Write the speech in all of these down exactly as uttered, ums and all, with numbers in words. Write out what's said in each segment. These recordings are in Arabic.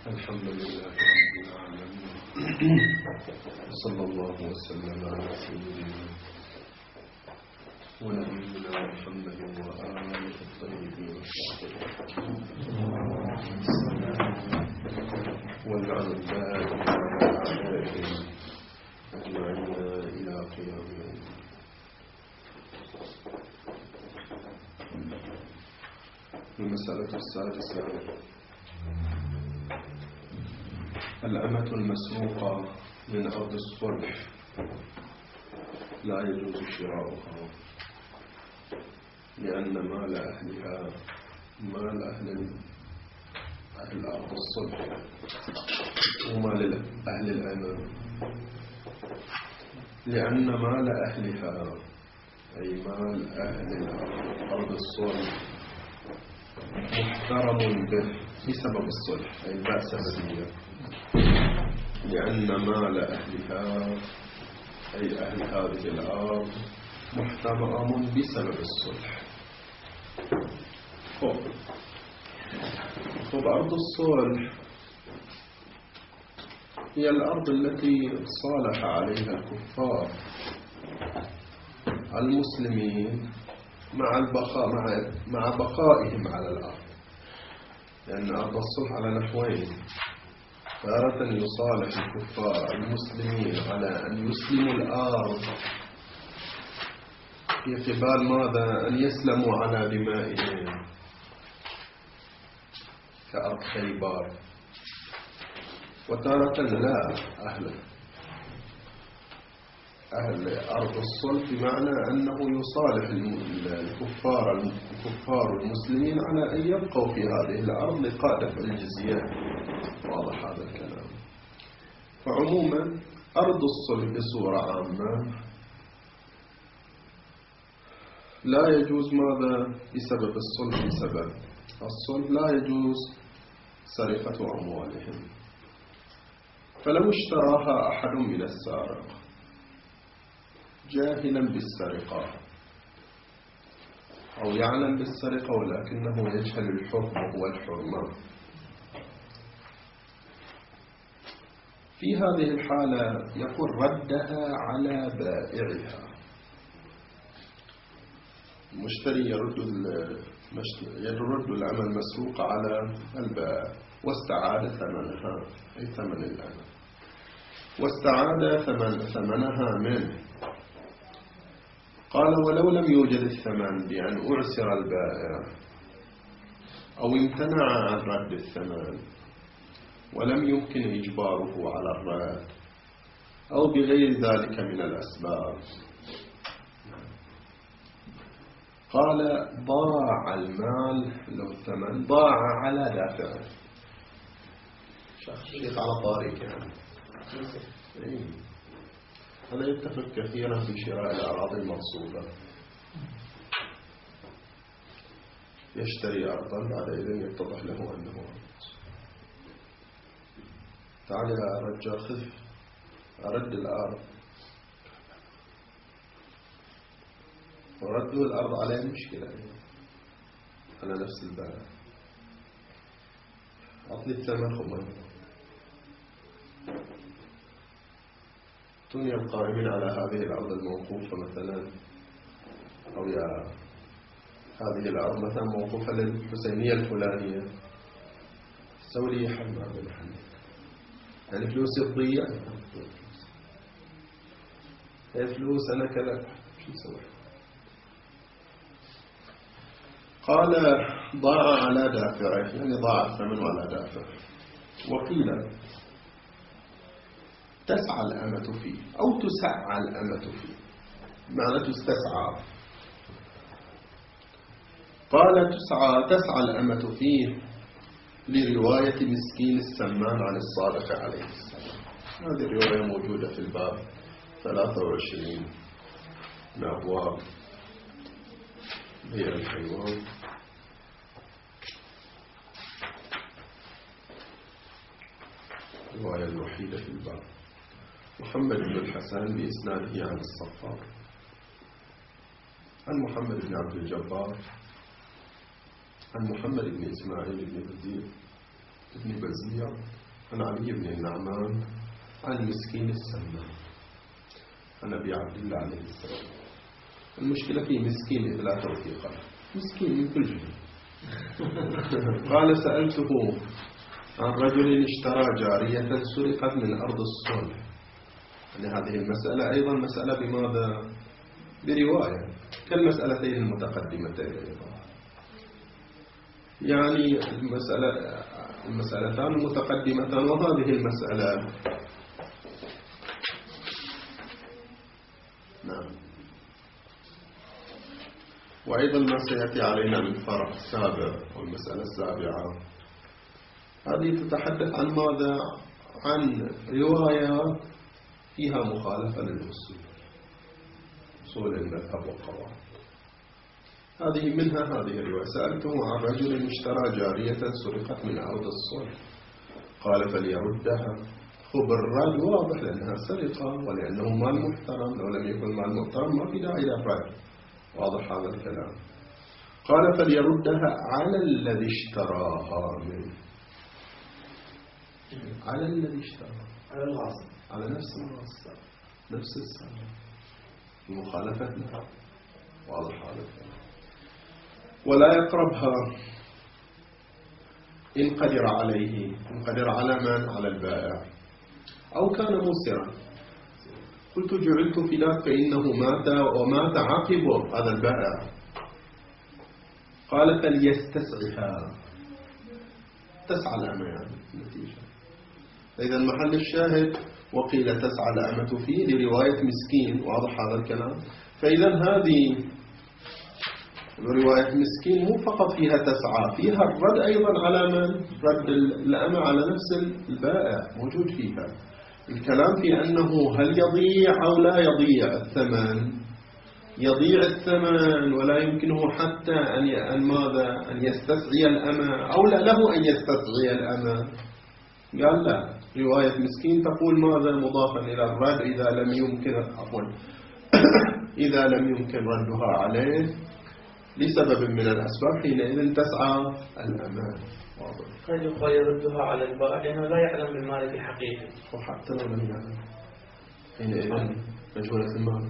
الحمد لله رب العالمين، صلى الله وسلم على سيدنا ونبينا محمد وآله الطيبين والعن الدائم على أعدائهم أجمعين إلى قيام يوم. المسألة السادسة: الأمة المسروقة من أرض الصلح لا يجوز شراؤها، لأن مال أهلها مال أهل أهل أرض الصلح ومال أهل الأمة، لأن مال أهلها أي مال أهل أرض الصلح محترم به بسبب الصلح، أي الباء سببية، لأن مال أهلها أي أهل هذه الأرض محترم بسبب الصلح. خب خب أرض الصلح هي الأرض التي صالح عليها الكفار المسلمين مع البقاء مع مع بقائهم على الأرض، لأن أرض الصلح على نحوين: تارة يصالح الكفار المسلمين على أن يسلموا الأرض في قبال ماذا؟ أن يسلموا على دمائهم كأرض خيبر، وتارة لا، أهل أهل أرض الصلح بمعنى أنه يصالح الكفار الكفار المسلمين على أن يبقوا في هذه الأرض لقاء دفع الجزية. واضح هذا الكلام؟ فعموما أرض الصلح بصورة عامة لا يجوز ماذا؟ بسبب الصلح، بسبب الصلح لا يجوز سرقة أموالهم. فلو اشتراها أحد من السارق جاهلا بالسرقة أو يعلم بالسرقة ولكنه يجهل الحكم والحرمة، في هذه الحالة يقول ردها على بائعها. المشتري يرد يرد الأمة المسروقة على البائع واستعاد ثمنها، أي ثمن الأمة، واستعاد ثمن ثمنها منه. قال: ولو لم يوجد الثمن بأن أعسر البائع أو امتنع عن رد الثمن ولم يمكن إجباره على الرد أو بغير ذلك من الأسباب، قال: ضاع المال له الثمن، ضاع على دافعه. شيخ على طارق يعني إيه؟ هذا يتفق كثيرا في شراء الأراضي المغصوبة. يشتري أرضا بعد إذن يتضح له أنه أرض. تعال يا رجال خذ أرد الأرض، ورده الأرض عليه مشكلة على نفس البائع. أعطني الثمن خمسة. دنيا القائمين على هذه الأرض الموقوفة مثلا، أو يا هذه الأرض مثلا موقوفة للحسينية الفلانية، سوي لي حل ما بين حل، يعني فلوسي تضيع، هي فلوس أنا كذا، شو نسوي؟ قال: ضاع على دافعه، يعني ضاع الثمن على دافعه. وقيل: تسعى الأمة فيه أو تسعى الأمة فيه، معنى تستسعى. قال: تسعى تسعى الأمة فيه لرواية مسكين السمان عن الصادق عليه السلام. هذه الرواية موجودة في الباب ثلاثة وعشرين من أبواب بيع الحيوان. الرواية الوحيدة في الباب. محمد بن الحسن بإسناده عن الصفار عن محمد بن عبد الجبار عن محمد بن إسماعيل بن بدير ابن بزير عن علي بن النعمان عن مسكين السمان عن أبي عبد الله عليه السلام. المشكلة في مسكين إذ لا توثيق له، مسكين من كل جهة. قال سألته عن رجل اشترى جارية سرقت من أرض الصلح. يعني هذه المسألة أيضا مسألة بماذا؟ برواية كالمسألتين المتقدمتين أيضا. يعني المسألة المسألتان المتقدمتان وهذه المسألة. نعم. وأيضا ما سيأتي علينا من فرع السابع والمسألة السابعة، هذه تتحدث عن ماذا؟ عن رواية فيها مخالفة للأصول، أصول المذهب والقواعد. هذه منها هذه الرواية. سألته عن رجل اشترى جارية سرقت من أرض الصلح قال فليردها. خب الرد واضح لأنها سرقة ولأنه مال محترم، لو لم يكن مال محترم ما في داعي للرد، واضح هذا الكلام. قال فليردها على الذي اشتراها منه، على الذي اشتراها، على الغاصب، على نفس الغاصب نفس السارق، المخالفة لها، واضح هذا الكلام. ولا يقربها إن قدر عليه، إن قدر على من؟ على البائع، أو كان موسرا. قلت جعلت فلاك فإنه مات ومات عاقبه هذا البائع. قال فليستسعها، تسعى الأمة يعني النتيجة. إذا محل الشاهد وقيل تسعى الأمة فيه لرواية مسكين، واضح هذا الكلام. فإذا هذه رواية مسكين مو فقط فيها تسعى، فيها الرد أيضا على من؟ رد الأمة على نفس البائع موجود فيها. الكلام في أنه هل يضيع أو لا يضيع الثمن. يضيع الثمن ولا يمكنه حتى أن أن ماذا؟ أن يستسعي الأمة، أو لا له أن يستسعي الأمة. قال لا، رواية مسكين تقول ماذا؟ مضافا إلى الرد إذا لم يمكن عفوا إذا لم يمكن ردها عليه لسبب من الأسباب، حينئذ تسعى الأمان. قد يقال يردها على البائع لأنه لا يعلم بالمالك الحقيقي، وحتى لو لم يعلم حينئذ مجهولة المال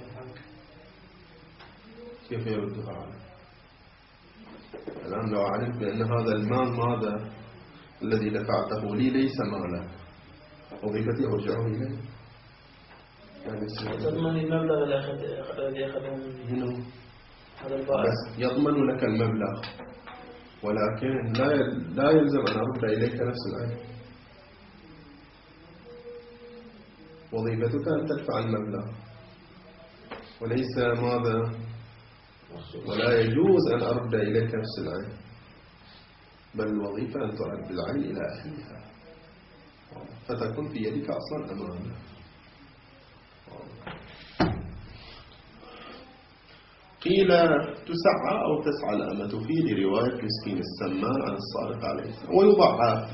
كيف يردها عليه؟ الآن لو علمت بأن هذا المال ماذا الذي دفعته لي ليس مالا، وظيفتي أرجعه إليه. يعني تضمن المبلغ الذي أخذه منه هذا البائع، بس يضمن لك المبلغ، ولكن لا لا يلزم أن أرد إليك نفس العين. وظيفتك أن تدفع المبلغ وليس ماذا، ولا يجوز أن أرد إليك نفس العين، بل الوظيفة أن ترد العين إلى أهلها فتكون في يدك أصلا أمانة. قيل تسعى أو تسعى الأمة فيه لرواية مسكين السمان عن الصادق عليه السلام. ويضعف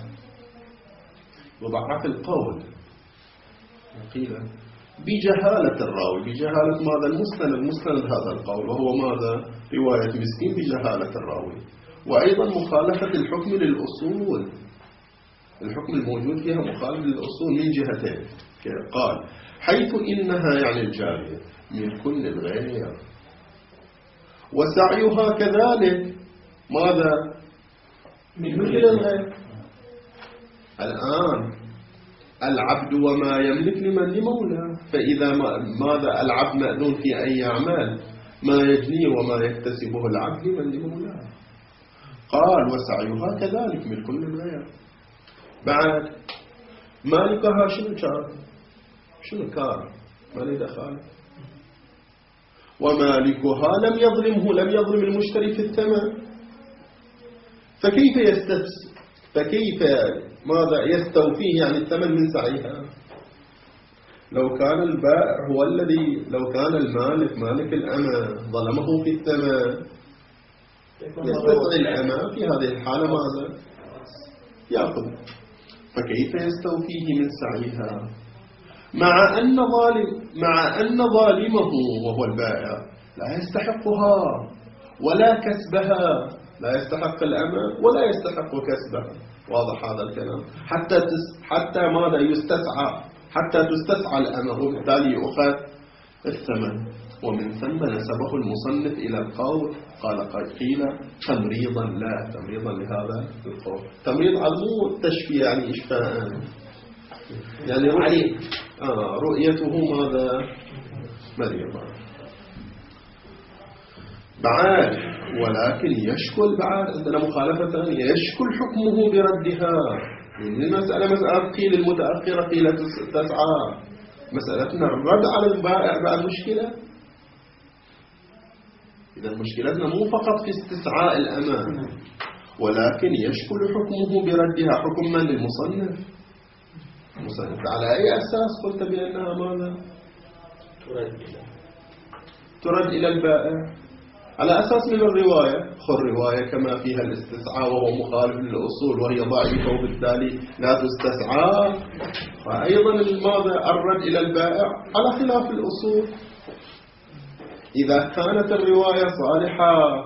يضعف القول، قيل بجهالة الراوي، بجهالة ماذا؟ المستند، مستند هذا القول وهو ماذا؟ رواية مسكين بجهالة الراوي. وأيضا مخالفة الحكم للأصول، الحكم الموجود فيها مخالف للأصول من جهتين. قال حيث إنها يعني الجارية من كل الغير، وسعيها كذلك ماذا؟ من كل الغير. الآن العبد وما يملك لمن؟ لمولاه. فإذا ماذا؟ العبد مأذون في أن يعمل ما يجني وما يكتسبه العبد لمن؟ لمولاه. قال وسعيها كذلك من كل الغير. بعد مالكها شنو كان؟ شنو كان؟ ما لي دخل. ومالكها لم يظلمه، لم يظلم المشتري في الثمن، فكيف يستفس فكيف ماذا يستوفيه يعني الثمن من سعيها؟ لو كان البائع هو الذي، لو كان المالك مالك الأمة ظلمه في الثمن يستطيع الأمة في هذه الحالة ماذا؟ يأخذ. فكيف يستوفيه من سعيها مع أن ظالم مع أن ظالمه وهو البائع لا يستحقها ولا كسبها، لا يستحق الأمة ولا يستحق كسبها. واضح هذا الكلام. حتى تس حتى ماذا يستسعى، حتى تستسعى الأمة وبالتالي يؤخذ الثمن. ومن ثم نسبه المصنف إلى القول، قال قيل تمريضا، لا تمريضا لهذا القول، تمريض على مو التشفية يعني إشفاء، يعني رؤية آه رؤيته ماذا مريضا. بعد ولكن يشكل، بعد عندنا مخالفة ثانية، يشكل حكمه بردها. المسألة مسألة قيل المتأخرة قيل تسعى، مسألتنا الرد على البائع بعد مشكلة. إذا مشكلتنا مو فقط في استسعاء الأمان، ولكن يشكل حكمه بردها. حكم من؟ المصنف. المصنف على أي أساس قلت بأنها ماذا؟ ترد ترد إلى البائع على أساس من الرواية. خذ الرواية كما فيها الاستسعاء وهو مخالف للأصول وهي ضعيفة وبالتالي لا تستسعى، فأيضا ماذا؟ الرد إلى البائع على خلاف الأصول. إذا كانت الرواية صالحة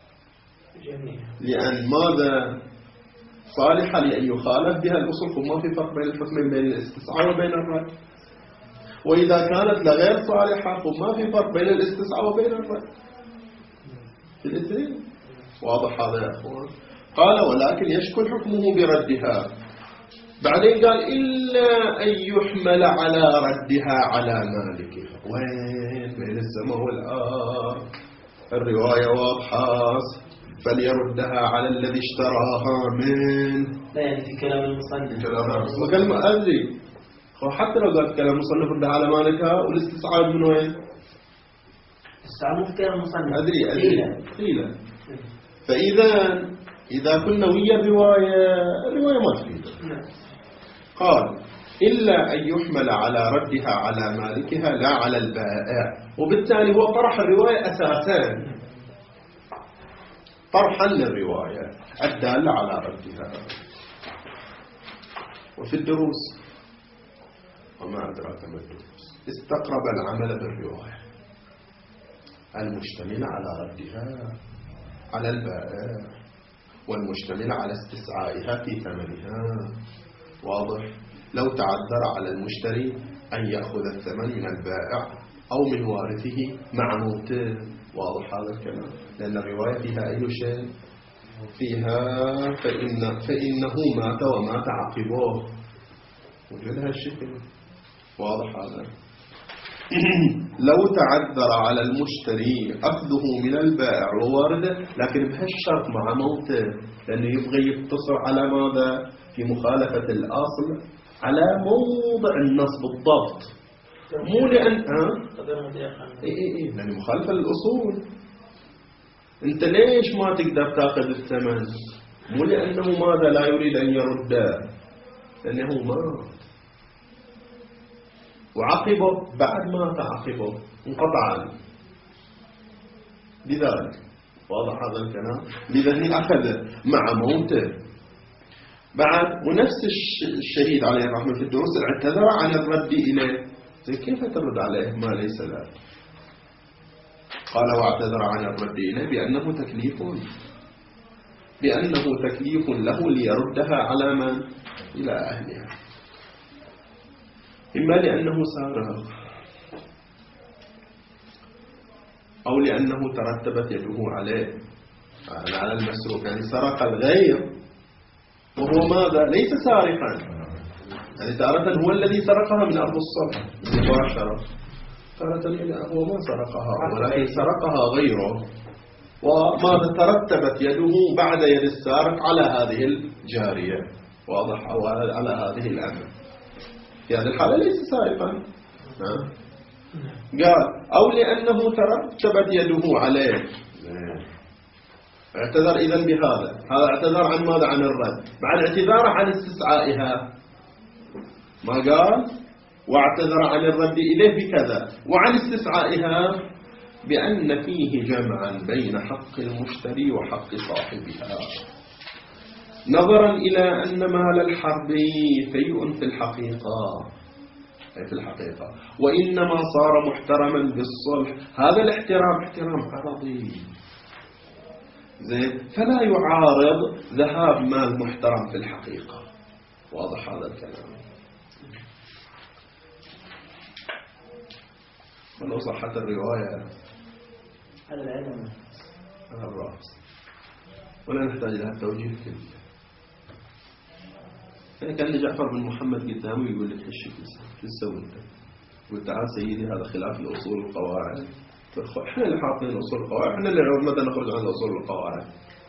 لأن ماذا؟ صالحة لأن يخالف بها الأصول، فما في فرق بين الحكمين بين الاستسعاء وبين الرد. وإذا كانت لغير صالحة فما في فرق بين الاستسعاء وبين الرد في الاثنين. واضح هذا يا أخوان؟ قال ولكن يشكل حكمه بردها. بعدين قال إلا أن يحمل على ردها على مالكها. وين؟ بين السماء والأرض. الرواية واضحة، فليردها على الذي اشتراها من. لا يعني في كلام المصنف. كلام أدري. حتى لو قالت كلام المصنف ردها على مالكها، والاستسعاد من وين؟ استعمل في كلام المصنف. أدري أدري قيل. فإذا إذا كنا ويا الرواية، الرواية ما تفيد. قال إلا أن يحمل على ردها على مالكها لا على البائع. وبالتالي هو طرح الرواية أساسا طرحا للرواية الدالة على ردها. وفي الدروس وما أدراك ما الدروس استقرب العمل بالرواية المشتمل على ردها على البائع والمشتمل على استسعائها في ثمنها. واضح؟ لو تعذر على المشتري أن يأخذ الثمن من البائع أو من وارثه مع موته. واضح هذا الكلام؟ لأن الرواية فيها أي شيء؟ فيها فإن فإنه مات ومات عقبه، وجدها الشكل. واضح هذا؟ لو تعذر على المشتري أخذه من البائع ووارده، لكن بهالشرط مع موته، لأنه يبغى يقتصر على ماذا؟ في مخالفة الأصل على موضع النص بالضبط، مو لأن ها؟ إيه إيه إيه لأن مخالفة للأصول. أنت ليش ما تقدر تأخذ الثمن؟ مو لأنه ماذا لا يريد أن يرده، لأنه مات وعقبه بعد ما تعقبه انقطع لذلك. واضح هذا الكلام؟ لذلك أخذ مع موته بعد. ونفس الشهيد عليه الرحمة في الدروس اعتذر عن الرد إليه. كيف ترد عليه ما ليس له؟ قال واعتذر عن الرد إليه بأنه تكليف بأنه تكليف له ليردها على من؟ إلى أهلها، إما لأنه سارق أو لأنه ترتبت يده عليه على المسروق، يعني سرق الغير وهو ماذا؟ ليس سارقا، يعني تارة هو الذي سرقها من أرض الصلح مباشرة، تارة هو ما سرقها ولكن سرقها غيره، وماذا ترتبت يده بعد يد السارق على هذه الجارية. واضح؟ أو على هذه الأمة. في هذه الحالة ليس سارقا. قال أو لأنه ترتبت يده عليه. اعتذر إذن بهذا. هذا اعتذر عن ماذا؟ عن الرد. بعد اعتذاره عن استسعائها ما قال واعتذر عن الرد إليه بكذا، وعن استسعائها بأن فيه جمعا بين حق المشتري وحق صاحبها، نظرا إلى أن مال الحرب فيء في الحقيقة أي في الحقيقة وإنما صار محترما بالصلح. هذا الاحترام احترام عرضي، زين، فلا يعارض ذهاب مال محترم في الحقيقة. واضح هذا الكلام؟ ولو صحت الرواية على العلم على الرأس ولا نحتاج لها توجيه كبير. يعني كان جعفر بن محمد قدامه يقول لك ايش شو تسوي انت؟ يقول تعال سيدي هذا خلاف الاصول والقواعد. احنا اللي حاطين الاصول والقواعد، احنا اللي متى نخرج عن الاصول والقواعد.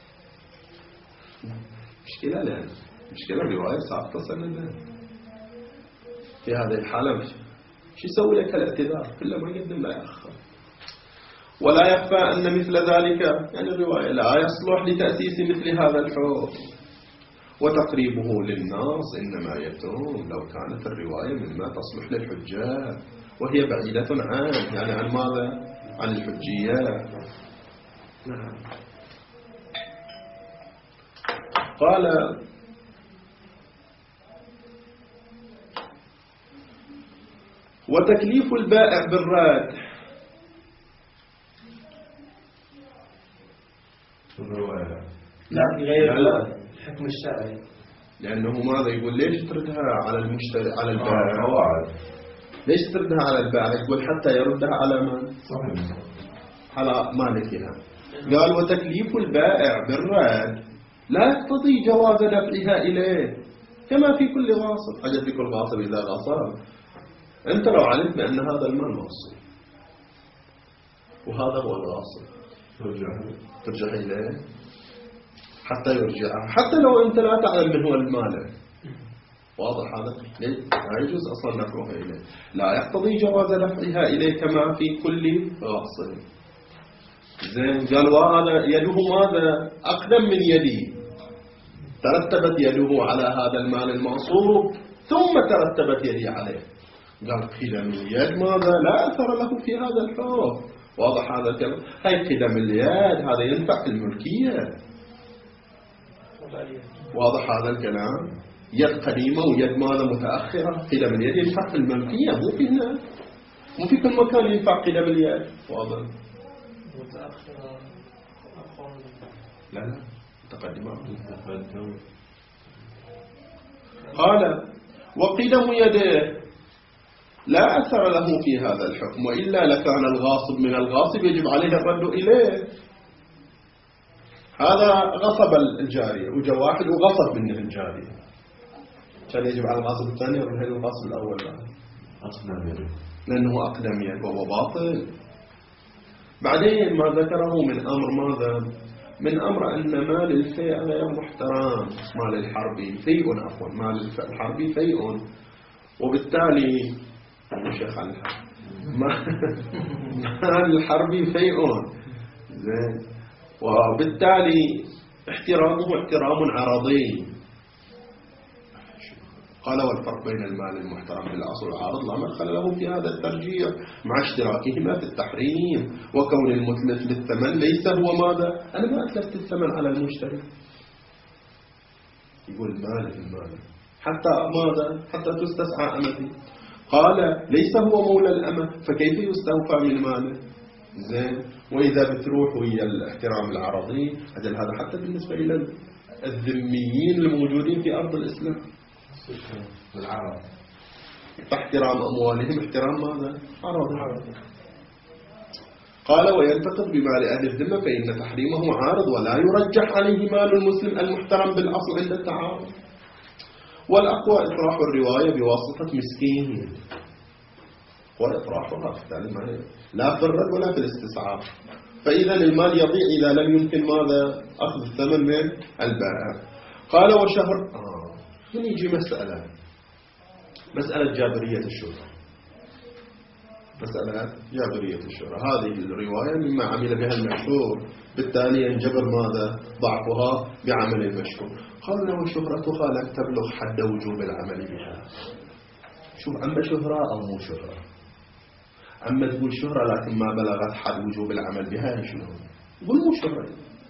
مشكلة لنا، مشكلة الرواية صعب تصل لنا. في هذه الحالة مش شو يسوي لك الاعتذار؟ كله ما يقدم لا يأخر. ولا يخفى أن مثل ذلك يعني الرواية لا يصلح لتأسيس مثل هذا الحكم، وتقريبه للناس إنما يتم لو كانت الرواية مما تصلح للحجة وهي بعيدة عن يعني عن ماذا؟ عن الحجية. نعم. قال وتكليف البائع بالرد لا غير الحكم الشرعي، لأنه ماذا يقول ليش تردها على المشتري على البائع؟ ليش تردها على البائع؟ يقول حتى يردها على من؟ على مالكها. قال وتكليف البائع بالرد لا يقتضي جواز دفعها إليه كما في كل غاصب. حاجة في كل غاصب إذا غصب أنت لو علمت بأن هذا المال مغصوب وهذا هو الغاصب ترجع إليه حتى يرجع، حتى لو أنت لا تعلم من هو المال. واضح هذا؟ ليه؟ لا يجوز أصلا دفعها إليه، لا يقتضي جواز دفعها إليه كما في كل غاصب. زين، قال وهذا يده ماذا؟ أقدم من يدي، ترتبت يده على هذا المال المغصوب ثم ترتبت يدي عليه. قال قدم اليد ماذا؟ لا أثر له في هذا الحكم. واضح هذا الكلام؟ هاي قدم اليد هذا ينفع في الملكية. واضح هذا الكلام؟ يد قديمة ويد ماذا متأخرة. قدم اليد ينفع في الملكية، مو في هنا، مو في كل مكان ينفع قدم اليد. واضح؟ متأخرة لا لا متقدمة. قال وقدم يده لا أثر له في هذا الحكم، وإلا لكان الغاصب من الغاصب يجب عليه الرد إليه. هذا غصب الجارية وجا واحد وغصب منه الجارية، كان يجب على الغاصب الثاني يرد الغاصب الأول لا. لأنه أقدم يد وهو باطل. بعدين ما ذكره من أمر ماذا؟ من أمر أن مال الفيء غير محترم. مال الحربي فيء، عفوا مال الحربي فيء، وبالتالي الشيخ عن الحرب مال الحربي فيء. زين، وبالتالي احترامه احترام عرضي. قال والفرق بين المال المحترم بالأصل والعارض لا مدخل له في هذا الترجيح مع اشتراكهما في التحريم، وكون المتلف للثمن ليس هو ماذا؟ أنا ما أتلفت الثمن على المشتري. يقول مال المال حتى ماذا؟ حتى تستسعى أمتي. قال ليس هو مولى الأمة فكيف يستوفى من ماله؟ زين، وإذا بتروح ويا الاحترام العرضي أجل هذا حتى بالنسبة إلى الذميين الموجودين في أرض الإسلام العرب فاحترام أموالهم احترام ماذا؟ عرضي. قال وينتقد بمال أهل الذمة فإن تحريمه عارض ولا يرجح عليه مال المسلم المحترم بالأصل عند التعارض، والأقوى إطراح الرواية بواسطة مسكين وإطراحها لا في الرد ولا في الاستسعار. فإذا المال يضيع إذا لم يمكن ماذا؟ أخذ الثمن من البائع. قال وشهر آه. من يجي مسألة مسألة جابرية الشهرة، مسألة جابرية الشهرة هذه الرواية مما عمل بها المشهور، بالتالي ينجبر ماذا؟ ضعفها بعمل المشهور. قال له شهرتها لم تبلغ حد وجوب العمل بها. شوف، أما شهرة أو مو شهرة، أما تقول شهرة لكن ما بلغت حد وجوب العمل بها شنو؟ قل مو شهرة.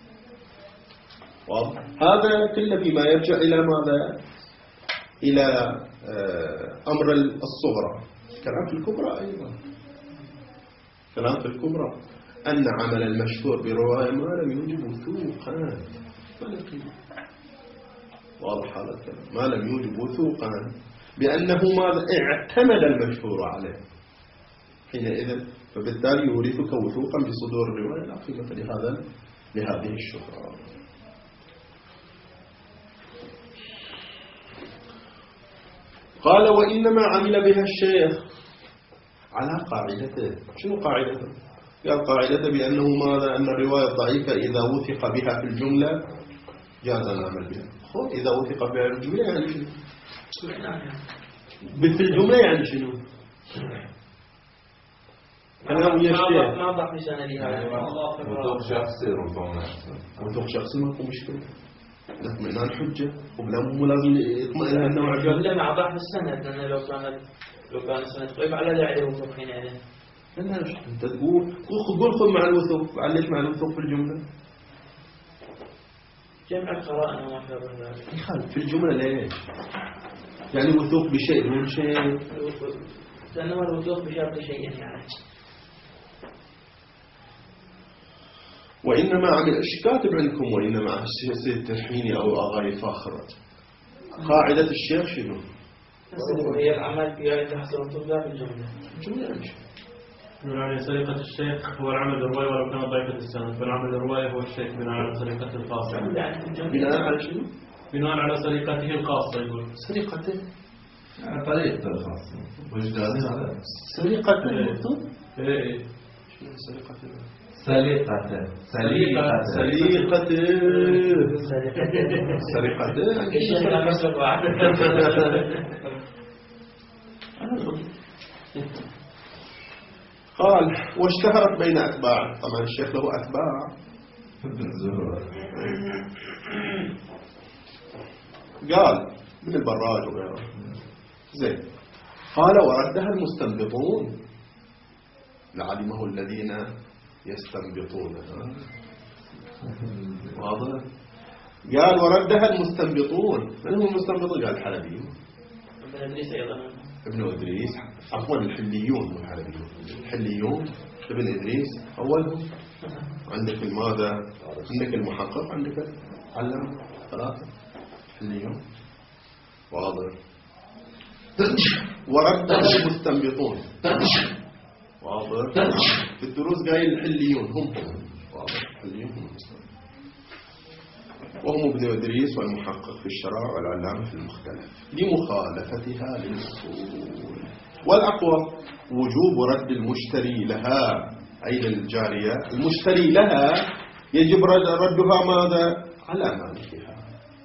واضح؟ هذا كله فيما يرجع إلى ماذا؟ إلى أمر الصغرى. كلام في الكبرى أيضا، كلام في الكبرى أن عمل المشهور برواية ما لم يوجب وثوقا ما قيمة. واضح هذا الكلام، ما لم يوجب وثوقا بأنه ماذا اعتمد المشهور عليه حينئذ، فبالتالي يورثك وثوقا بصدور الرواية لا قيمة لهذا لهذه الشهرة. قال وإنما عمل بها الشيخ على قاعدته. شنو قاعدته؟ قال قاعدته بأنه ماذا أن الرواية الضعيفة إذا وثق بها في الجملة جاز العمل بها. إذا وثق بها في الجملة يعني شنو؟ في الجملة يعني شنو؟ أنا ما ما ضع في سنة لهذا وثوق شخصي ربما وثوق شخصي ما هو مشكلة، اطمئنان حجة وبلا مو لازم يطمئن النوع الجملة مع ضعف السند، لأن لو كان لو كان السند قريب على لا عليه وثوق حينئذ. لا أنت تقول قول خذ مع الوثوق، ليش مع الوثوق في الجملة؟ جمع القراءة وما شابه ذلك. يخالف في الجملة ليش؟ يعني وثوق بشيء دون شيء. لأنه الوثوق بشرط شيء يعني. وإنما عمل إيش كاتب عندكم؟ وإنما سيد تحميني أو أغاية فاخرة. قاعدة الشيخ شنو؟ هي العمل في آية حسن الطلبة في الجملة. الجملة يعني شنو؟ يعني سرقة الشيخ هو العمل الرواية ولو كان ضعيفة السند، فالعمل الرواية هو الشيخ بناء على سرقته الخاصة. بناء على شنو؟ بناء على سرقته الخاصة يقول. سرقته؟ على طريقته الخاصة. وجداني هذا. سرقته المكتوب؟ إيه. شنو سرقته؟ سليقته سليقته سليقته سرقته إيش هذا مسرق واحد؟ قال واشتهرت بين أتباع. طبعا الشيخ له أتباع. قال من البراج وغيره. زين. قال وردها المستنبطون لعلمه الذين يستنبطونها. واضح؟ قال وردها المستنبطون. من هم المستنبطون؟ قال الحلبيون. ابن إدريس أيضا. ابن إدريس عفوا الحليون والحلبيون. الحليون ابن إدريس أولهم. عندك الماذا؟ عندك المحقق، عندك علم ثلاثة حليون. واضح؟ وردها المستنبطون. واضح؟ في الدروس قايل الحليون هم هم. واضح؟ الحليون هم وهم ابن إدريس والمحقق في الشرع والعلامة في المختلف لمخالفتها للأصول. والأقوى وجوب رد المشتري لها أي للجارية. المشتري لها يجب ردها ماذا؟ على مالكها،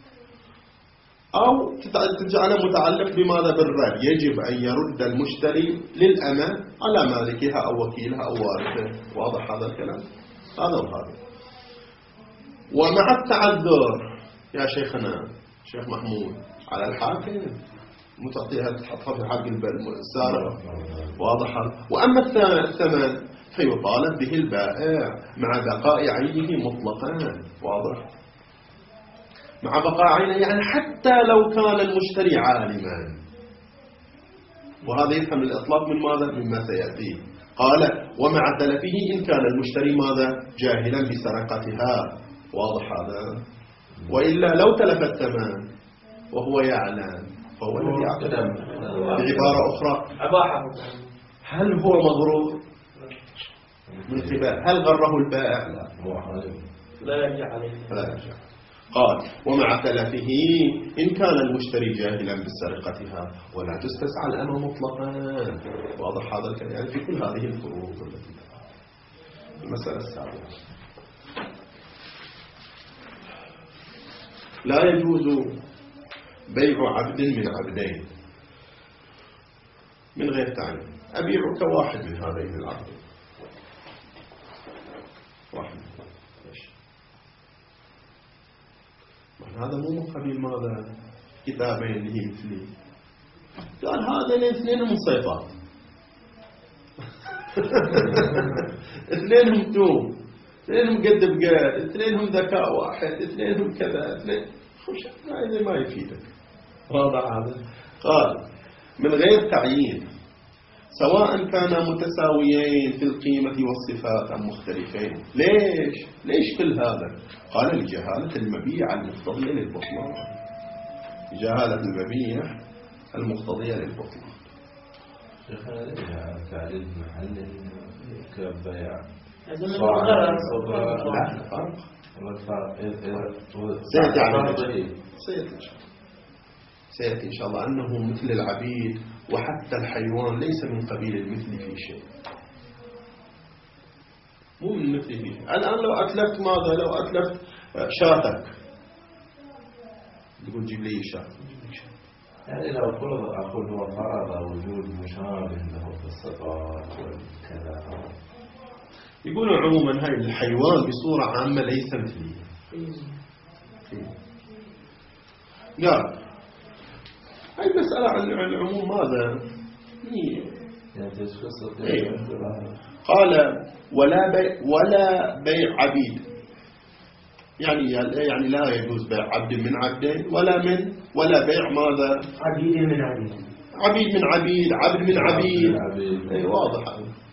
أو تجعل متعلق بماذا؟ بالرد. يجب أن يرد المشتري للأمة على مالكها أو وكيلها أو وارثه. واضح هذا الكلام؟ هذا وهذا. ومع التعذر يا شيخنا شيخ محمود على الحاكم متعطيها تحطها في حق السارق. واضح. وأما الثمن فيطالب به البائع مع بقاء عينه مطلقا. واضح. مع بقاء عينه يعني حتى لو كان المشتري عالما. وهذا يفهم الإطلاق من ماذا؟ مما سيأتي. قال ومع تلفه إن كان المشتري ماذا؟ جاهلا بسرقتها. واضح هذا؟ وإلا لو تلف الثمن وهو يعلم فهو الذي يعتدم. بعبارة أخرى هل هو مغرور من قبل؟ هل غره البائع؟ لا يرجع عليه. لا يرجع. قال ومع تلفه إن كان المشتري جاهلا بسرقتها ولا تستسعى الأمة مطلقا. واضح هذا الكلام؟ يعني في كل هذه الفروض التي المسألة السابقة لا يجوز بيع عبد من عبدين من غير تعليم. أبيعك واحد من هذين العبدين. واحد. ليش؟ هذا مو مقابل ماذا؟ كتابين اللي هي مثلي. قال هذين اثنينهم صيفات. اثنينهم توم. اثنينهم قد بقال. اثنينهم ذكاء واحد. اثنينهم كذا. اثنين. خوش هذا ما يفيدك. واضح هذا؟ قال من غير تعيين سواء كانا متساويين في القيمة والصفات أم مختلفين. ليش؟ ليش كل هذا؟ قال لجهالة المبيع المقتضية للبطلان. جهالة المبيع المقتضية للبطلان. شيخنا ليش تعليل محل كبيع لا فرق سيأتي على سيأتي إن شاء الله سيأتي إن شاء الله أنه مثل العبيد وحتى الحيوان ليس من قبيل المثل في شيء، مو من مثل في شيء. الآن لو أتلفت ماذا؟ لو أتلفت شاتك تقول جيب لي شات، يعني لو فرض أقول هو فرض وجود مشابه له في الصفات والكذا، يقولوا عموما هاي الحيوان بصورة عامة ليس مثلية. قال هاي مسألة عن العموم ماذا؟ إيه. قال ولا بيع ولا بيع عبيد، يعني يعني لا يجوز بيع عبد من عبدين ولا من ولا بيع ماذا؟ عبيد من عبيد، عبيد من عبيد، عبد من عبيد. اي واضح.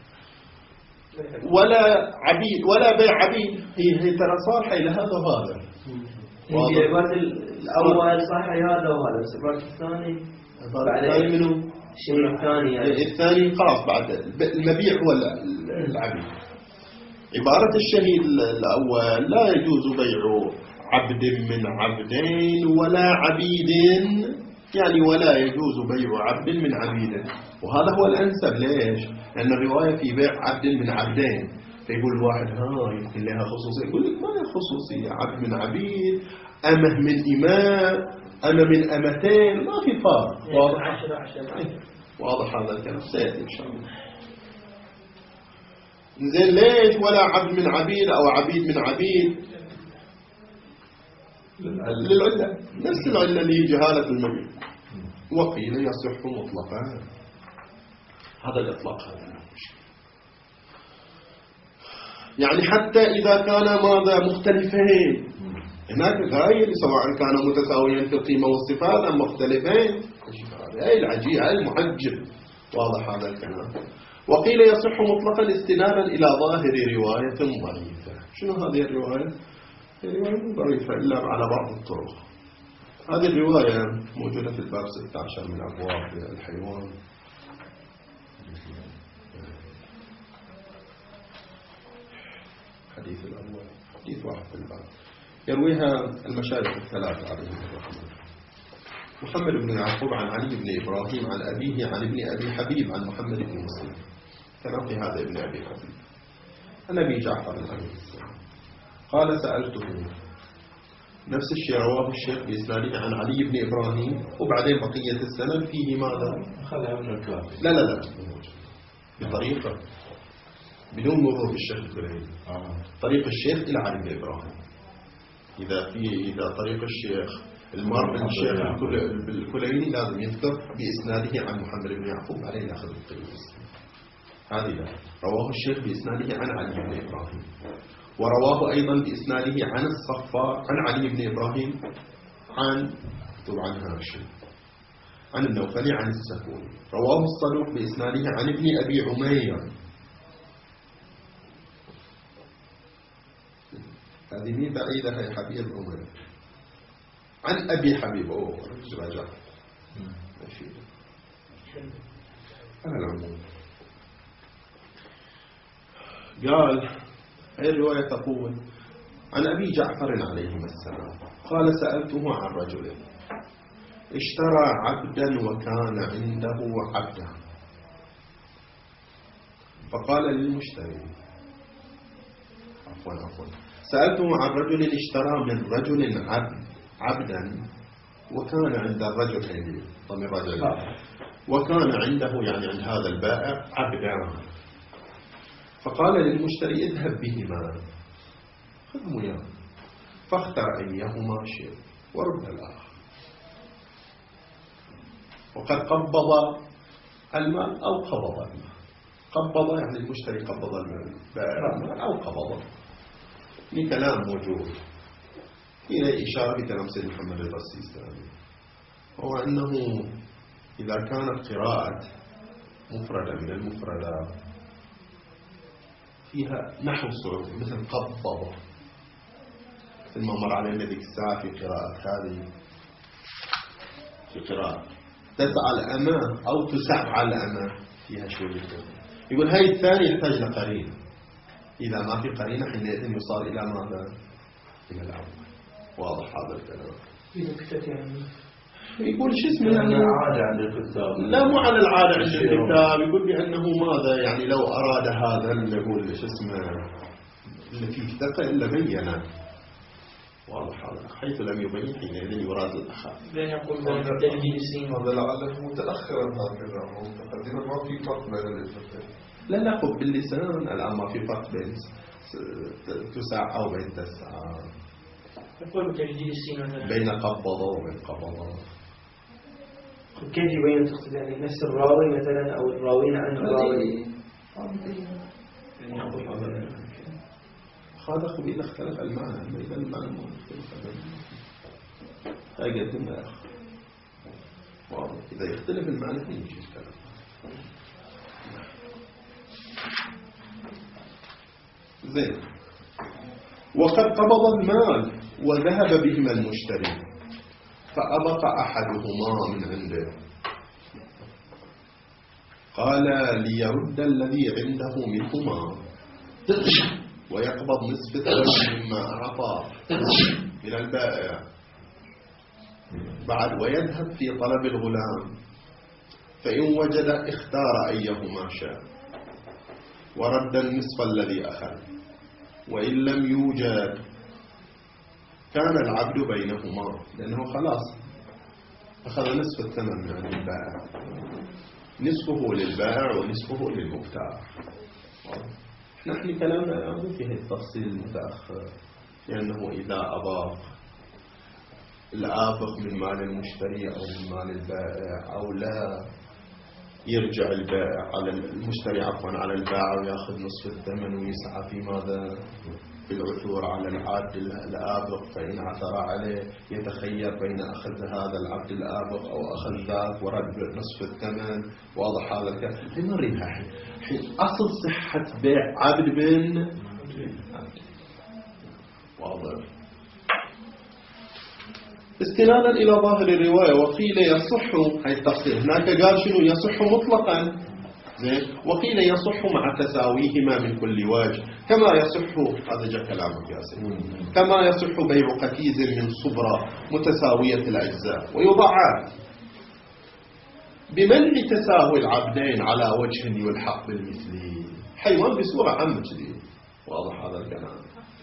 ولا عبيد ولا بيع عبيد، هي هي ترى صالحة إلى هذا وهذا. العبارة الأول صحيح هذا وهذا، بس العبارة الثاني بعد منه الشيء الثاني يعني. الثاني خلاص بعد المبيع هو العبيد. عبارة الشهيد الأول لا يجوز بيع عبد من عبدين ولا عبيد، يعني ولا يجوز بيع عبد من عبيد، وهذا هو الأنسب. ليش؟ لأن الرواية في بيع عبد من عبدين، فيقول الواحد ها يمكن لها خصوصية، يقول لك ما لها خصوصية، عبد من عبيد، أمه من إماء، أمه من أمتين، ما في فرق. واضح واضح هذا الكلام سيأتي إن شاء الله. زين ليش ولا عبد من عبيد أو عبيد من عبيد؟ للعلة، نفس العلة اللي جهالة المبيع. وقيل يصح مطلقا، هذا الإطلاق هذا يعني حتى إذا كان ماذا مختلفين، هناك غاية سواء كانوا متساويين في القيمة والصفات أم مختلفين. هاي العجيب، هاي المعجب. واضح هذا الكلام. وقيل يصح مطلقا استنادا إلى ظاهر رواية ضعيفة. شنو هذه الرواية؟ رواية ضعيفة إلا على بعض الطرق. هذه الرواية موجودة في الباب ستة عشر من أبواب الحيوان. حديث الأول، حديث واحد في الباب، يرويها المشايخ الثلاثة عليهم الرحمة. محمد بن يعقوب عن علي بن إبراهيم عن أبيه عن ابن أبي حبيب عن محمد بن مسلم، تلقي هذا ابن أبي حبيب عن أبي جعفر عليه السلام قال سألته، نفس الشيء رواه الشيخ بإسناده عن علي بن إبراهيم، وبعدين بقية السند فيه ماذا؟ خليها من الكافي. لا لا لا بطريقة بدون مرور بالشيخ الكليني. آه. طريق الشيخ إلى علي بن إبراهيم. إذا في إذا طريق الشيخ المار بن الشيخ الكليني لازم يذكر بإسناده عن محمد بن يعقوب عليه ناخذ القياس. هذه لا. رواه الشيخ بإسناده عن علي بن إبراهيم، ورواه أيضا بإسناده عن الصفار عن علي بن إبراهيم عن طبعا هاشم عن النوفلي عن السكوني. رواه الصدوق بإسناده عن ابن أبي عمير. هذه مين بعيدة هي حبيب عمير عن أبي حبيب. أوه رجل رجع ماشي على العموم. قال هذه الرواية تقول عن أبي جعفر عليه السلام قال سألته عن رجل اشترى عبدا وكان عنده عبدا، فقال للمشتري عفوا عفوا سألته عن رجل اشترى من رجل عبد عبدا وكان عند الرجل هذه ضمير رجل وكان عنده يعني عند هذا البائع عبدا، فقال للمشتري اذهب بهما خذهم وياه فاختر أيهما شيء ورد الآخر، وقد قبض المال أو قبض المال. قبض يعني المشتري قبض المال بائع أو قبض، في كلام موجود إلى إشارة بكلام سيد محمد الرسيستاني، هو أنه إذا كانت قراءة مفردة من المفردات فيها نحو صعود مثل قبض، مثل ما مر علينا ذيك الساعة في قراءة هذه، في قراءة تسعى الأمام أو تسعى الأمام فيها شوية. يقول هاي الثاني يحتاج لقرينة، إذا ما في قرينة حينئذ يصار إلى ماذا؟ إلى الأول. واضح هذا الكلام؟ يقول شو اسمه يعني عادة عند الكتاب، لا مو على العادة عند الكتاب، يقول بأنه ماذا يعني لو أراد هذا اللي يقول شو اسمه اللي فيه ثقة إلا بينه. واضح هذا، حيث لم يبين حينئذ يراد الأخف. بين يقول تجديد السين هذا لعله متأخرا هكذا ومتقدما، ما في فرق بين الاثنين. لا لا خذ باللسان الآن ما في فرق بين تسع أو بين تسعة. يقول بتجديد السين مثلا بين قبضة وبين قبضة. كيف يبين تقصد يعني نفس الراوي مثلا أو الراوين عن الراوي؟ هذا خذ إذا اختلف المعنى، أما إذا المعنى ما يختلف أقدم لا أخذ. واضح، إذا يختلف المعنى يجي الكلام. زين. وقد قبض المال وذهب بهما المشتري فأبقى أحدهما من عنده، قال ليرد الذي عنده منهما ويقبض نصف الثمن مما أعطى إلى البائع بعد ويذهب في طلب الغلام، فإن وجد اختار أيهما شاء ورد النصف الذي أخذ، وإن لم يوجد كان العبد بينهما، لأنه خلاص أخذ نصف الثمن من عند البائع، نصفه للبائع ونصفه للمبتاع. نحن كلامنا مو فيه التفصيل المتأخر، لأنه إذا أضاف الآبق من مال المشتري أو من مال البائع أو لا، يرجع البائع على المشتري عفوا على البائع ويأخذ نصف الثمن ويسعى في ماذا؟ في العثور على العبد الآبق، فإن عثر عليه يتخير بين أخذ هذا العبد الآبق أو أخذ ذاك ورد نصف الثمن. واضح هذا الكلام؟ حين نريها حين حين أصل صحة بيع عبد بن واضح. استنادا إلى ظاهر الرواية وقيل يصح، هاي التفصيل هناك قال شنو يصح مطلقا، زين، وقيل يصح مع تساويهما من كل وجه، كما يصح، هذا جاء كلامك يا سيدي، كما يصح بيع قتيز من صبرة متساوية الأجزاء ويضاعف بمنع تساوي العبدين على وجه يلحق بالمثلي، حيوان بصورة عامة جديد. واضح هذا الكلام؟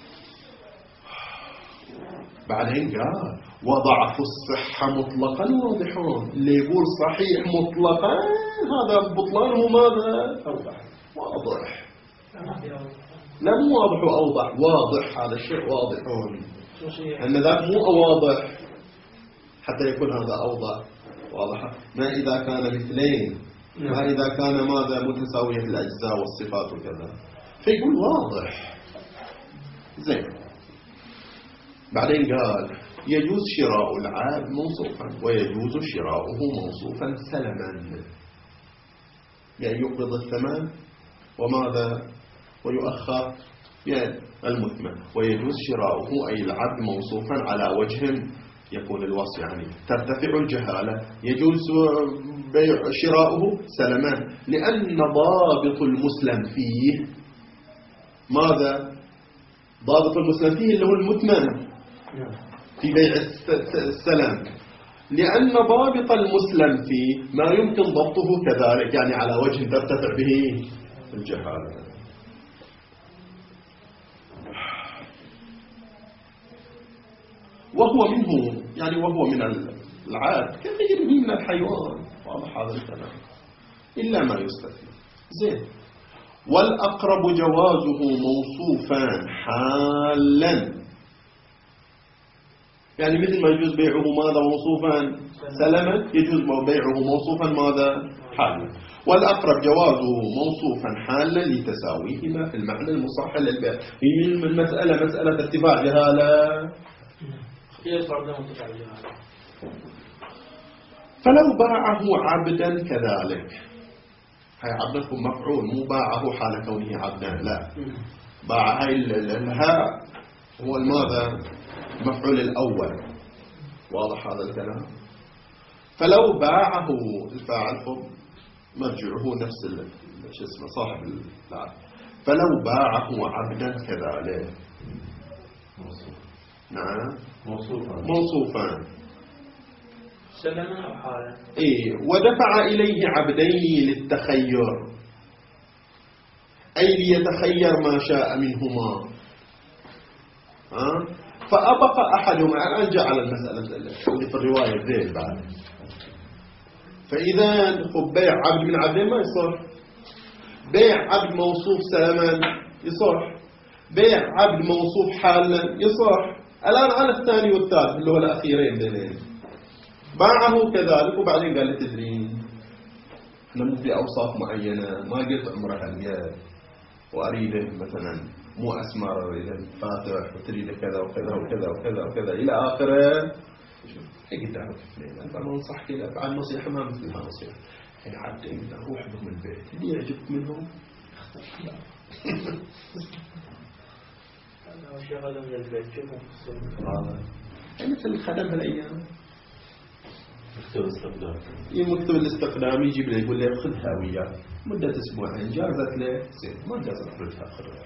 بعدين قال وضعف الصحة مطلقا واضحون، اللي يقول صحيح مطلقا هذا بطلانه ماذا؟ أوضح. واضح، لا مو واضح وأوضح، واضح، هذا الشيء واضحون، أن ذاك مو واضح حتى يكون هذا أوضح. واضح، ما إذا كان مثلين، ما إذا كان ماذا متساوية الأجزاء والصفات وكذا، فيقول واضح. زين. بعدين قال يجوز شراء العاب موصوفا ويجوز شراؤه موصوفا سلما، يعني يقبض الثمن وماذا ويؤخر يعني المثمن، ويجوز شراؤه أي العبد موصوفا على وجه يكون الوصف يعني ترتفع الجهالة، يجوز بيع شراؤه سلما، لأن ضابط المسلم فيه ماذا؟ ضابط المسلم فيه اللي هو المثمن في بيع السلام، لأن ضابط المسلم فيه ما يمكن ضبطه كذلك، يعني على وجه ترتفع به الجهالة. وهو منه يعني وهو من العاد كثير من الحيوان. واضح هذا الكلام إلا ما يستثنى. زين. والأقرب جوازه موصوفا حالا، يعني مثل ما يجوز بيعه ماذا موصوفا سلما، يجوز بيعه موصوفا ماذا حالا. والأقرب جوازه موصوفا حالا لتساويهما في المعنى المصح للبيع. هي المسألة مسألة اتباع جهالة، فلو باعه عبدا كذلك هاي عبدا تكون مفعول، مو باعه حال كونه عبدا، لا، باع هاي الهاء هو الماذا؟ المفعول الأول. واضح هذا الكلام؟ فلو باعه الفاعل مرجعه نفس شو اسمه صاحب العبد، فلو باعه عبدا كذلك. نعم موصوفا موصوفا سلما أو حالا. إيه، ودفع إليه عبدين للتخير، أي ليتخير ما شاء منهما. ها؟ فأبقى أحدهما. الآن جاء على المسألة اللي في الرواية ذيل بعد. فإذا بيع عبد من عبدين ما يصح، بيع عبد موصوف سلما يصح، بيع عبد موصوف حالا يصح. الآن على الثاني والثالث اللي هو الأخيرين بينين، باعه كذلك وبعدين قال لي تدرين احنا مو في أوصاف معينة، ما قلت عمره هالقد وأريده مثلا مو أسمر، أريده فاتح، وتريده كذا وكذا وكذا وكذا وكذا إلى آخره. قلت له كيف أنا أنصحك إلى بعد نصيحة ما مثلها نصيحة. هي عبدين إذا روح بهم البيت اللي يعجبك منهم لا. أنا شغل من البيت شوفوا هذا مثل الخدم هالأيام مكتوب استخدام، يمكتب الاستقدام يجيب له يقول له خذها وياك مدة أسبوعين، جازت له زين، ما جازت خذها خذها.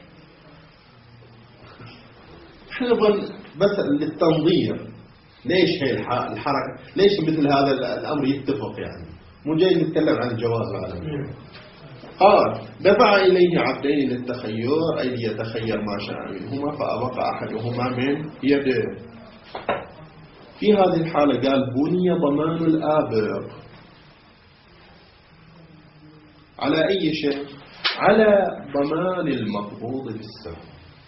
احنا نبغى بس للتنظير. ليش هي الحركة؟ ليش مثل هذا الأمر يتفق يعني؟ مو جاي نتكلم عن الجواز العالمي. قال دفع إليه عبدين للتخير، أي ليتخير ما شاء منهما، فأبقى أحدهما من يده. في هذه الحالة قال بني ضمان الآبق على أي شيء؟ على ضمان المقبوض بالسهم.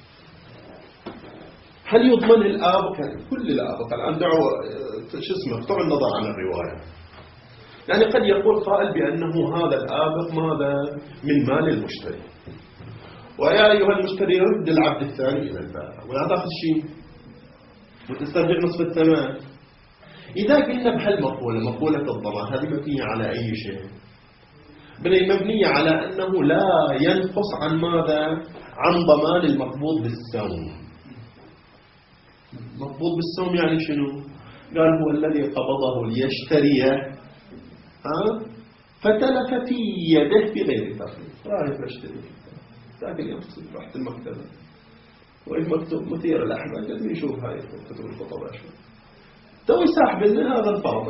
هل يضمن الآبق؟ كل الآبق الآن دعوا شو اسمه قطع النظر عن الرواية. يعني قد يقول قائل بأنه هذا الآبق ماذا؟ من مال المشتري، ويا أيها المشتري رد العبد الثاني إلى البائع ولا تأخذ شيء وتسترجع نصف الثمن. إذا قلنا بهالمقولة مقولة الضمان هذه مبنية على أي شيء؟ مبنية على أنه لا ينقص عن ماذا؟ عن ضمان المقبوض بالسوم. مقبوض بالسوم يعني شنو؟ قال هو الذي قبضه ليشتريه ها؟ فتلف في يده بغير تخليف، رايح بشتري لكن يقصد رحت المكتبة وإذ مكتوب مثير الأحمد لازم يشوف هاي كتب الخطبة شو توي ساحب لنا هذا الفرض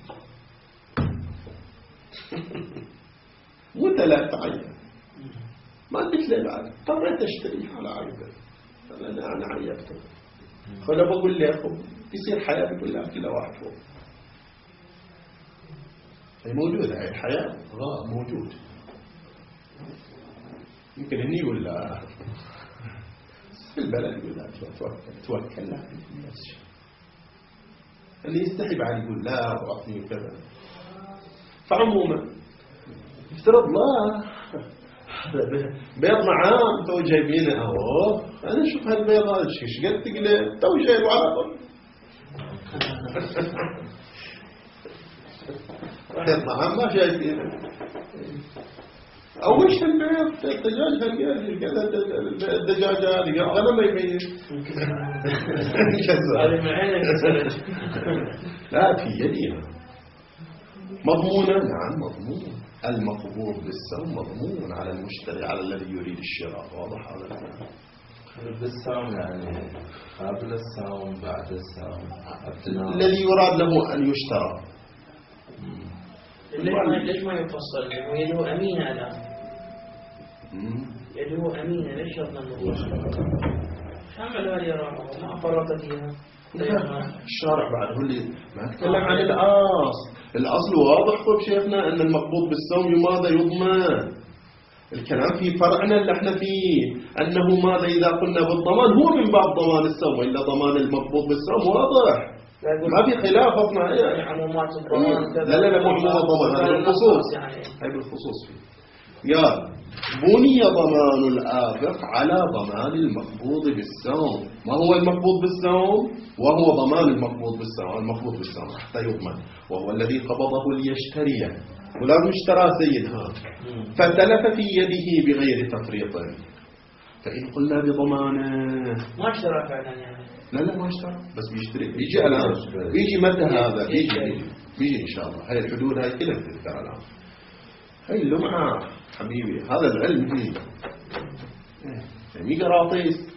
متلف عين ما قلت لي بعد اضطريت اشتري على عيبه انا انا عيبته فانا بقول له اخو يصير حياه كلها كل واحد فوق هي موجوده هاي الحياه غاء موجود يمكن هني ولا في البلد يقول لا توكل توكل لا اللي يستحي بعد يقول لا اعطني وكذا. فعموما افترض لا بيض نعام تو جايبينه اهو انا شوف هالبيض هذا ايش قد تقله تو جايبه على طول بيض نعام ما شايفينه اول شيء البيض الدجاج كذا الدجاج هذه غنم ما يبين هذه من عينك لا في يدينا مضمونة. نعم مضمون. المقبوض بالسوم مضمون على المشتري على الذي يريد الشراء. واضح هذا الكلام؟ بالسوم يعني قبل السوم بعد السوم الذي يراد له أن يشترى. ليش ما يفصل؟ يده أمينة الآن يده أمينة ليش يضمن شامل هذه الرابطة ما فرط فيها. الشارع بعد هو اللي ما أتكلم عن الأصل. الأصل واضح خب شيخنا أن المقبوض بالسوم ماذا يضمن. الكلام في فرعنا اللي احنا فيه أنه ماذا إذا قلنا بالضمان هو من باب ضمان السوم إلا ضمان المقبوض بالسوم واضح ما في خلاف اصلا يعني عمومات الضمان لا لا لا مو عموم الضمان هذا بالخصوص هاي بالخصوص فيه. قال بني ضمان الآبق على ضمان المقبوض بالسوم. ما هو المقبوض بالسوم؟ وهو ضمان المقبوض بالسوم. المقبوض بالسوم حتى يضمن وهو الذي قبضه ليشتريه ولازم اشترى سيد هذا فتلف في يده بغير تفريط، فإن قلنا بضمانه ما اشترى فعلا يعني. لا لا ما اشترى بس بيشتري، بيجي الآن بيجي متى هذا بيجي بيجي, بيجي إن شاء الله. هاي الحدود هاي كلها تذكر الآن. هاي اللمعة حبيبي، هذا العلم هي مي قراطيس.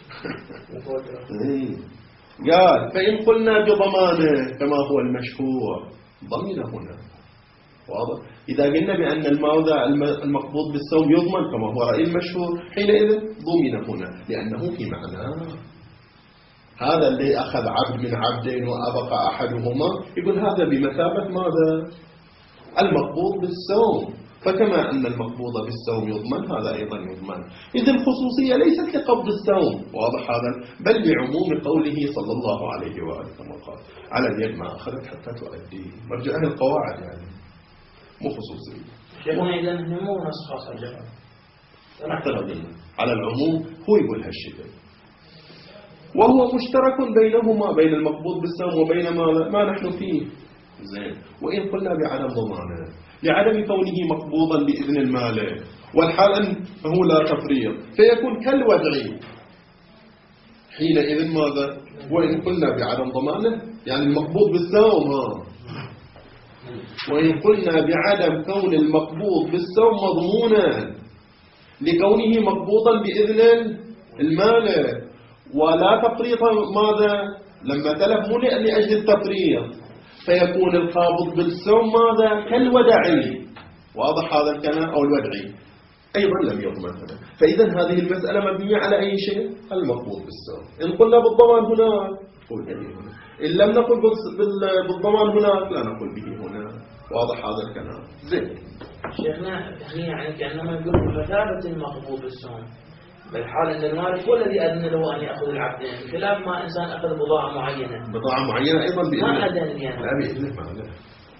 قال فإن قلنا بضمانه كما هو المشهور ضمن هنا واضح. إذا قلنا بأن الموضع المقبوض بالسوم يضمن كما هو رأي المشهور حينئذ ضمن هنا لأنه في معناه. هذا اللي أخذ عبد من عبدين وأبقى أحدهما يقول هذا بمثابة ماذا؟ المقبوض بالسوم، فكما أن المقبوض بالسوم يضمن هذا أيضا يضمن. إذن الخصوصية ليست لقبض السوم واضح هذا، بل لعموم قوله صلى الله عليه وآله كما قال على اليد ما أخذت حتى تؤدي، مرجع القواعد يعني مو خصوصية. شيخنا إذا مو نص خاص الجمع على العموم هو يقول هالشيء، وهو مشترك بينهما بين المقبوض بالسوم وبين ما, ما نحن فيه. زين. وإن قلنا بعدم ضمانه لعدم كونه مقبوضا بإذن المالك والحال أنه لا تفريط فيكون كالودع حينئذ ماذا؟ وإن قلنا بعدم ضمانه يعني المقبوض بالسوم ها. وإن قلنا بعدم كون المقبوض بالسوم مضمونا لكونه مقبوضا بإذن المالك ولا تفريط ماذا؟ لما تلف مو لأجل التفريط فيكون القابض بالسوم ماذا؟ كالودعي واضح هذا الكلام أو الودعي أيضا لم يضمن هنا. فإذا هذه المسألة مبنية على أي شيء؟ المقبوض بالسوم. إن قلنا بالضمان هنا نقول به هنا، إن لم نقل بالضمان هنا لا نقول به هنا واضح هذا الكلام. زين شيخنا هي يعني كأنما يقول بمثابة المقبوض بالسوم بالحال أن المالك هو الذي أذن له أن يأخذ العبدين بخلاف ما إنسان أخذ بضاعة معينة بضاعة معينة أيضا بإذنه ما أذن يعني لا بإذنه ما له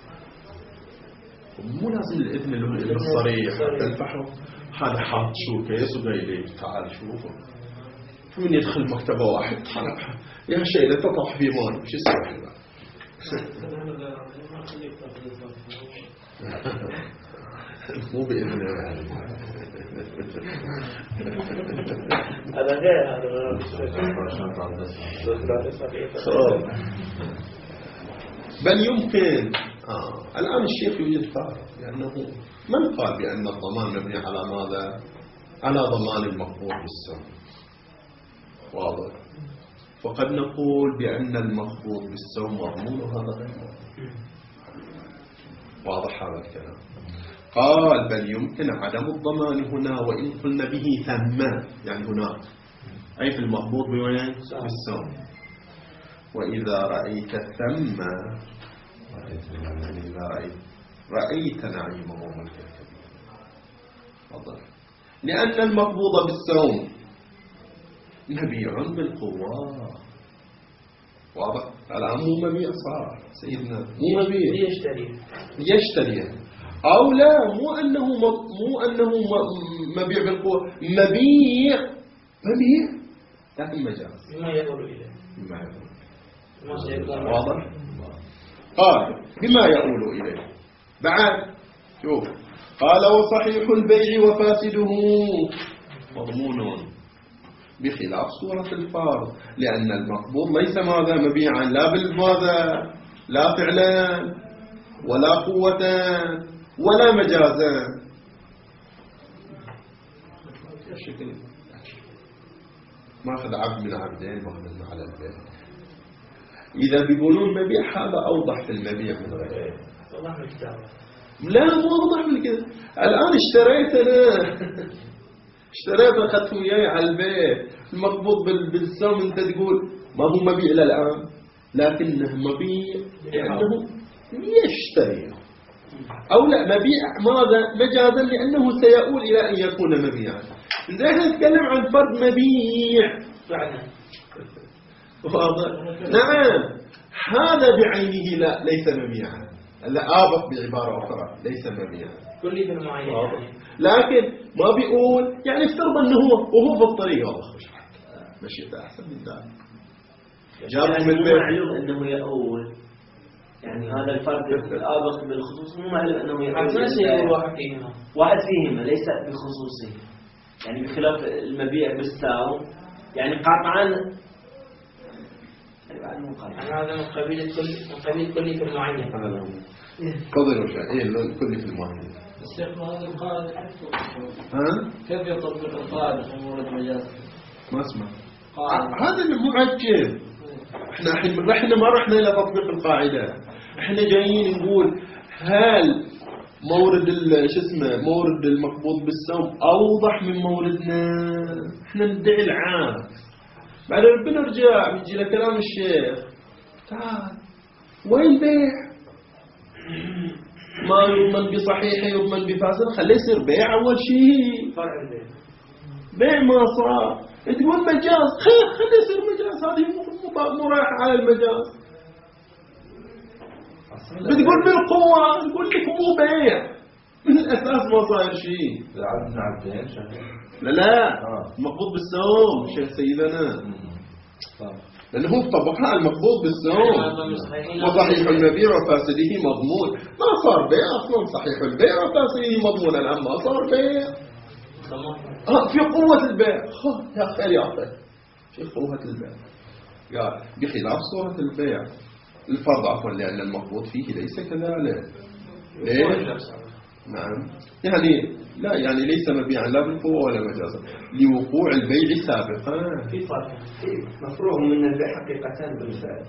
مو لازم الإذن له الإذن الصريح حتى الفحر هذا حاط شو كيس وقايل تعال شوفه من يدخل مكتبة واحد يا شيء لا تطرح في مال وش السبح له مو بإذنه يعني هذا غير هذا بل يمكن آه. الآن الشيخ يوجد فارق لأنه من قال بأن الضمان مبني على ماذا؟ على ضمان المقبوض بالسوم واضح. فقد نقول بأن المقبوض بالسوم مضمون وهذا غير مضمون واضح هذا الكلام. قال بل يمكن عدم الضمان هنا وإن قلنا به ثم يعني هناك أي في المقبوض بالسوم. وإذا رأيت ثم إذا رأيت رأيت نعيمه وملكه الكبير واضح. لأن المقبوض بالسوم مبيع بالقوة واضح. الآن مو مبيع صار سيدنا مو مبيع يشتري يشتري أو لا مو أنه مو أنه مبيع بالقوة مبيع مبيع لكن مجاز بما يقول إليه بما يقول ما سيقول واضح. قال بما يقول إليه بعد شوف قال وصحيح البيع وفاسده مضمون بخلاف صورة الفرض لأن المقبوض ليس ماذا مبيعا لا بالماذا لا فعلا ولا قوة ولا مجازا. ما أخذ عبد من عبدين مخذنا على البيع. إذا بيقولون مبيع هذا أوضح في المبيع من غيره لا مو أوضح من كذا. الآن اشتريت أنا اشتريت أخذت وياي على البيت المقبوض بالسوم أنت تقول ما هو مبيع للآن لكنه مبيع لأنه يشتري أو لا مبيع ماذا مجازا لأنه سيؤول إلى أن يكون مبيعا. إذا احنا نتكلم عن فرد مبيع فعلا واضح. نعم هذا بعينه لا ليس مبيعا لا آبق بعبارة أخرى ليس مبيعا كل في المعين يعني. لكن ما بيقول يعني افترض أنه هو وهو في الطريق والله خش مشيت أحسن من ذلك جاب من البيت معلوم أنه يقول يعني هذا الفرق الآبق بالخصوص مو معنى أنه يعود يصير واحد فيهما واحد فيهما ليس بخصوصه، يعني بخلاف المبيع بالساو يعني قطعا هذا من قبيل كل من قبيل كل في المعين. تفضل وش ايه الكل في المعين. الشيخ هذا القاعدة ها كيف يطبق القاعدة في مورد مجاز؟ ما اسمع هذا اللي معجب. احنا الحين احنا ما رحنا الى تطبيق القاعده، احنا جايين نقول هل مورد شو اسمه مورد المقبوض بالسوم اوضح من موردنا؟ احنا ندعي العام، بعدين بنرجع بيجي لك كلام الشيخ تعال وين بيع؟ ما يضمن بصحيح يضمن بفاسد، خليه يصير بيع اول شيء. فرع البيع بيع ما صار تقول مجاز، خليه يصير مجاز، هذه مو رايح على المجاز. بتقول بالقوة تقول لك مو بيع من الأساس ما صاير شيء. العبد عبدين لا لا المقبوض بالسوم شيخ سيدنا، لأنه هو طبقها على المقبوض بالسوم وصحيح المبيع وفاسده مضمون. ما صار بيع أصلا، صحيح البيع وفاسده مضمون، الآن ما صار بيع. آه في قوة البيع يا خير يا أخي في قوة البيع قال بخلاف صورة البيع الفرض عفوا لأن المقبوض فيه ليس كذلك. ليش؟ نعم يعني لا يعني ليس مبيعا لا بالقوة ولا مجازا لوقوع البيع سابقا. في فرق مفروغ من البيع حقيقة بالفعل.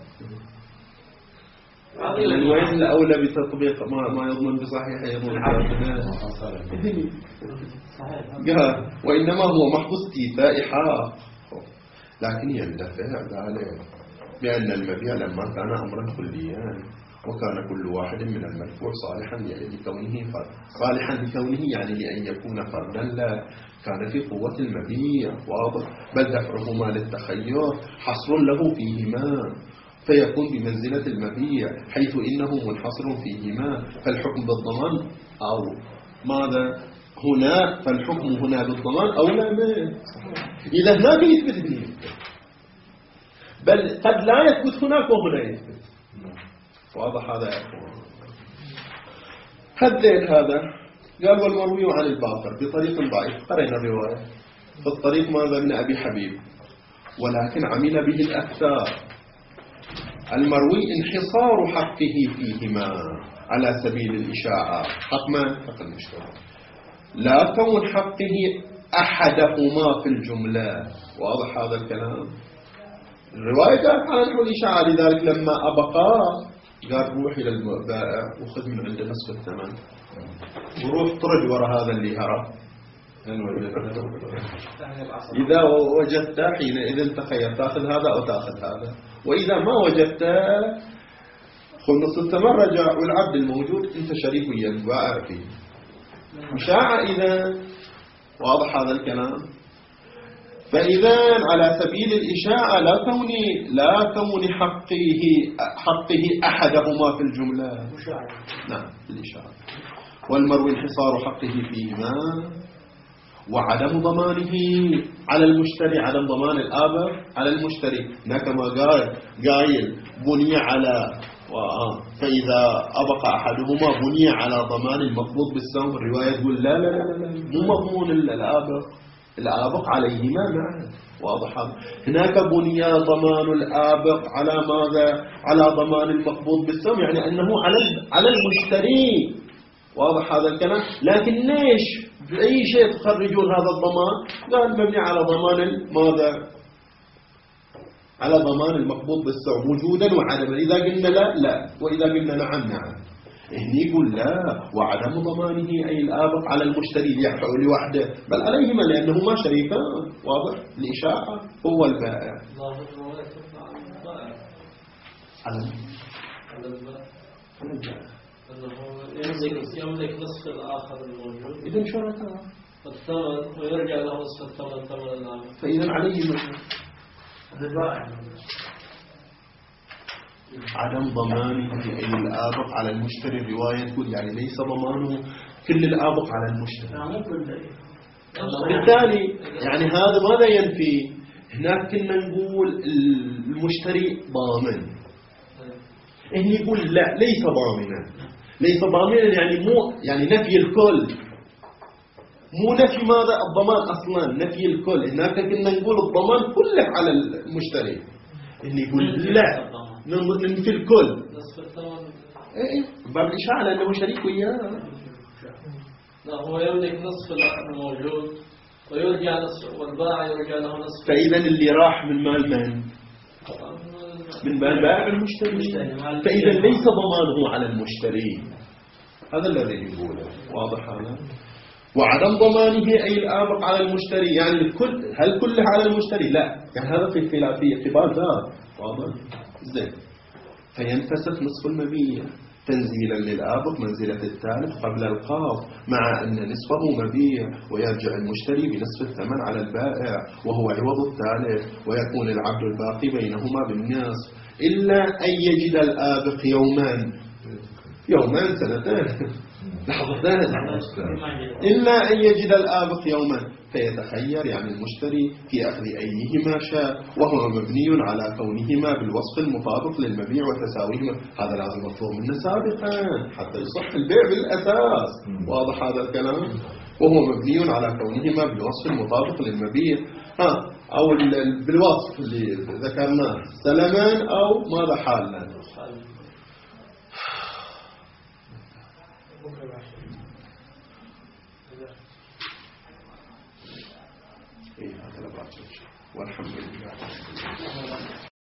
وين الأولى بتطبيق ما ما يضمن بصحيح يضمن بفاسد؟ قال وإنما هو محض استيفاء حق، لكن يندفع ذلك بأن المبيع لما كان أمرا كليا وكان كل واحد من المدفوع صالحا لكونه فرد صالحا لكونه يعني لأن يكون فردا لا كان في قوة المبيع واضح، بل دفعهما للتخير حصر له فيهما فيكون بمنزلة المبيع حيث إنه منحصر فيهما، فالحكم بالضمان أو ماذا هنا فالحكم هنا بالضمان أو لا منه. إذا هناك يثبت هنا بل قد لا يثبت هناك وهنا يثبت. واضح هذا يا أخوان. هذين هذا قال والمروي عن الباقر بطريق ضعيف، قرأنا الرواية في الطريق ماذا من أبي حبيب ولكن عمل به الأكثر. المروي انحصار حقه فيهما على سبيل الإشاعة، حق من؟ حق المشتري، لا كون حقه أحدهما في الجملة. واضح هذا الكلام. الرواية قالت على نحو الإشاعة، لذلك لما أبقى قال روح إلى البائع وخذ من عنده نصف الثمن وروح طرد وراء هذا اللي هرب. إذا وجدت حينئذ تخير تأخذ هذا أو تأخذ هذا، وإذا ما وجدت خذ نصف الثمن رجع والعبد الموجود أنت شريك ويا البائع فيه. إشاعة إذا. واضح هذا الكلام. فإذا على سبيل الإشاعة لا كون لا كون حقه حقه أحدهما في الجملة. نعم الإشاعة. والمروي انحصار حقه فيهما وعدم ضمانه على المشتري، عدم ضمان الآبر على المشتري. كما قال قايل بني على فإذا أبقى أحدهما بني على ضمان المقبوض بالسوم. الرواية تقول لا لا لا لا مو مضمون الآبر، الآبق عليهما معا. واضح هذا. هناك بني ضمان الآبق على ماذا؟ على ضمان المقبوض بالسوم، يعني أنه على على المشتري. واضح هذا الكلام. لكن ليش بأي شيء تخرجون هذا الضمان؟ قال مبني على ضمان ماذا؟ على ضمان المقبوض بالسوم وجودا وعدما. إذا قلنا لا لا، وإذا قلنا نعم نعم. هني يقول لا وعدم ضمانه أي الآبق على المشتري لوحده بل عليهما لأنهما شريكان. واضح. الإشاعة هو البائع على يملك نصف الآخر الموجود، إذن شركاء الثمن ويرجع له نصف الثمن ثمن الآخر، فإذا عليهما البائع عدم ضمانه أي الآبق على المشتري. الرواية تقول يعني ليس ضمانه كل الآبق على المشتري. بالتالي يعني هذا ماذا ينفي؟ هناك كنا نقول المشتري ضامن، هني يقول لا ليس ضامنا. ليس ضامنا يعني مو يعني نفي الكل، مو نفي ماذا الضمان أصلا، نفي الكل. هناك كنا نقول الضمان كله على المشتري، هني يقول لا ننفي الكل. نصف الثمن. ايه باب الإشاعة لأنه شريك وياه. لا هو يملك نصف الأخر موجود ويرجع نصف، والبائع يرجع له نصف. فإذا اللي راح من مال من؟ من مال بائع المشتري. فإذا ليس ضمانه على المشتري، هذا الذي يقوله. واضح هذا؟ وعدم ضمانه أي الآبق على المشتري، يعني الكل، هل كله على المشتري؟ لا، يعني هذا في خلافية قبال ذات. واضح؟ زين. فينفسخ نصف المبيع تنزيلا للآبق منزلة الثالث قبل القاض، مع أن نصفه مبيع، ويرجع المشتري بنصف الثمن على البائع وهو عوض الثالث، ويكون العبد الباقي بينهما بالنصف، إلا أن يجد الآبق يوما يوما سنتين لحظتان، إلا أن يجد الآبق يوما فيتخير يعني المشتري في أخذ أيهما شاء، وهو مبني على كونهما بالوصف المطابق للمبيع وتساويهما. هذا لازم مطلوب منه سابقا حتى يصح البيع بالأساس. واضح هذا الكلام؟ وهو مبني على كونهما بالوصف المطابق للمبيع، ها أو بالوصف اللي ذكرناه سلمان أو ماذا حالا. إيه هذا لبعض والحمد لله.